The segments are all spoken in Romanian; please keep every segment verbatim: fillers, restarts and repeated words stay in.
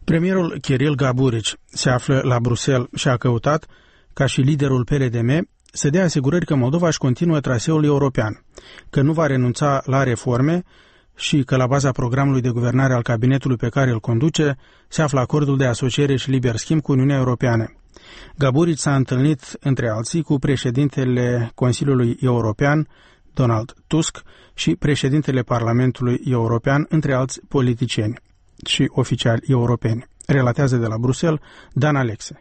Premierul Kiril Gaburici se află la Bruxelles și a căutat, ca și liderul P R D M, să dea asigurări că Moldova își continuă traseul european, că nu va renunța la reforme și că la baza programului de guvernare al cabinetului pe care îl conduce se află acordul de asociere și liber schimb cu Uniunea Europeană. Gaburici s-a întâlnit, între alții, cu președintele Consiliului European, Donald Tusk, și președintele Parlamentului European, între alți politicieni și oficiali europeni. Relatează de la Bruxelles Dan Alexe.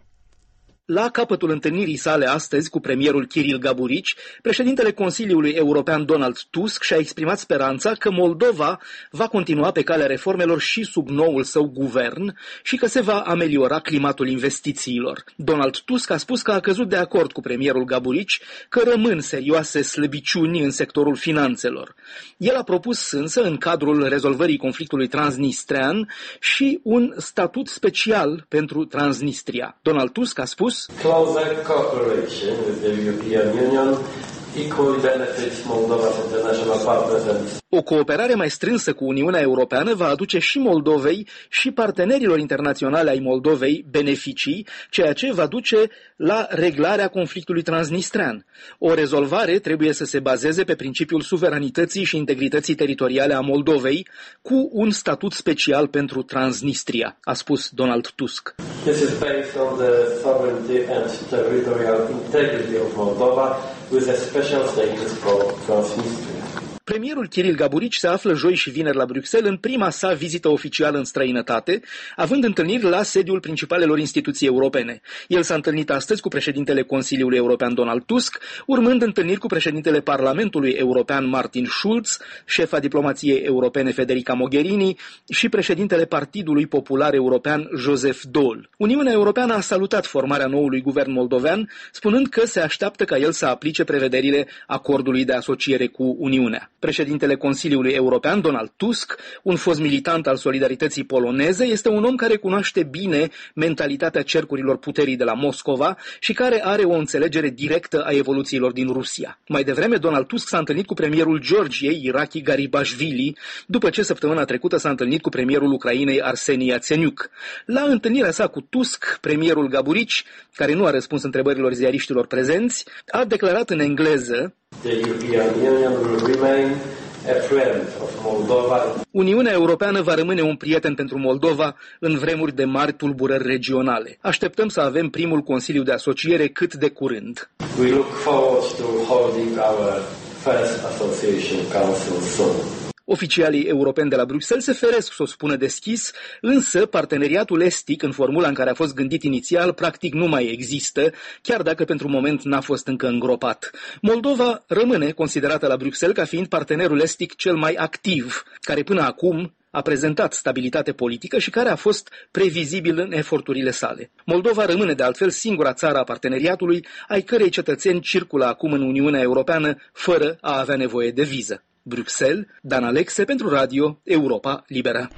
La capătul întâlnirii sale astăzi cu premierul Kiril Gaburici, președintele Consiliului European Donald Tusk și-a exprimat speranța că Moldova va continua pe calea reformelor și sub noul său guvern și că se va ameliora climatul investițiilor. Donald Tusk a spus că a căzut de acord cu premierul Gaburici că rămân serioase slăbiciuni în sectorul finanțelor. El a propus însă, în cadrul rezolvării conflictului transnistrean, și un statut special pentru Transnistria. Donald Tusk a spus: Closer cooperation with the European Union equally benefits Moldova's international partners and... O cooperare mai strânsă cu Uniunea Europeană va aduce și Moldovei și partenerilor internaționale ai Moldovei beneficii, ceea ce va duce la reglarea conflictului transnistrean. O rezolvare trebuie să se bazeze pe principiul suveranității și integrității teritoriale a Moldovei, cu un statut special pentru Transnistria, a spus Donald Tusk. This is based on the sovereignty and territorial integrity of Moldova, with a special status for Transnistria. Premierul Kiril Gaburici se află joi și vineri la Bruxelles în prima sa vizită oficială în străinătate, având întâlniri la sediul principalelor instituții europene. El s-a întâlnit astăzi cu președintele Consiliului European Donald Tusk, urmând întâlniri cu președintele Parlamentului European Martin Schulz, șefa diplomației europene Federica Mogherini și președintele Partidului Popular European Joseph Daul. Uniunea Europeană a salutat formarea noului guvern moldovean, spunând că se așteaptă ca el să aplice prevederile acordului de asociere cu Uniunea. Președintele Consiliului European, Donald Tusk, un fost militant al solidarității poloneze, este un om care cunoaște bine mentalitatea cercurilor puterii de la Moscova și care are o înțelegere directă a evoluțiilor din Rusia. Mai devreme, Donald Tusk s-a întâlnit cu premierul Georgiei, Irakli Garibashvili, după ce săptămâna trecută s-a întâlnit cu premierul Ucrainei, Arseni Yatsenyuk. La întâlnirea sa cu Tusk, premierul Gaburici, care nu a răspuns întrebărilor ziariștilor prezenți, a declarat în engleză: The European Union will remain a friend of Moldova. Uniunea Europeană va rămâne un prieten pentru Moldova în vremuri de mari tulburări regionale. Așteptăm să avem primul Consiliu de Asociere cât de curând. We look forward to holding our first Association Council soon. Oficialii europeni de la Bruxelles se feresc să o spună deschis, însă parteneriatul estic, în formula în care a fost gândit inițial, practic nu mai există, chiar dacă pentru moment n-a fost încă îngropat. Moldova rămâne considerată la Bruxelles ca fiind partenerul estic cel mai activ, care până acum a prezentat stabilitate politică și care a fost previzibil în eforturile sale. Moldova rămâne de altfel singura țară a parteneriatului, ai cărei cetățeni circulă acum în Uniunea Europeană fără a avea nevoie de viză. Bruxelles, Dan Alexe pentru Radio Europa Liberă.